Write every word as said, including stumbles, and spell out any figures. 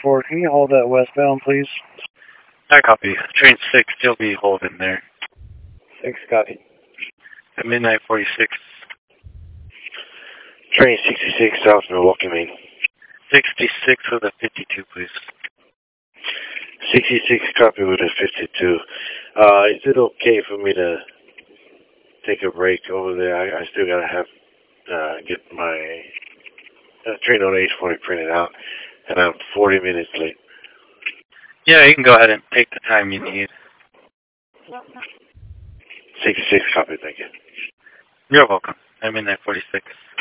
four, can you hold that westbound, please? I copy. Train six, still be holding there. six, copy. At midnight forty-six. Train sixty-six, South Milwaukee, Maine. sixty-six with a fifty-two, please. sixty-six, copy with a fifty-two. Uh, is it okay for me to take a break over there? I, I still gotta have, uh, get my uh, train on H forty printed out, and I'm forty minutes late. Yeah, you can go ahead and take the time you need. sixty-six, copy, thank you. You're welcome. At midnight forty-six.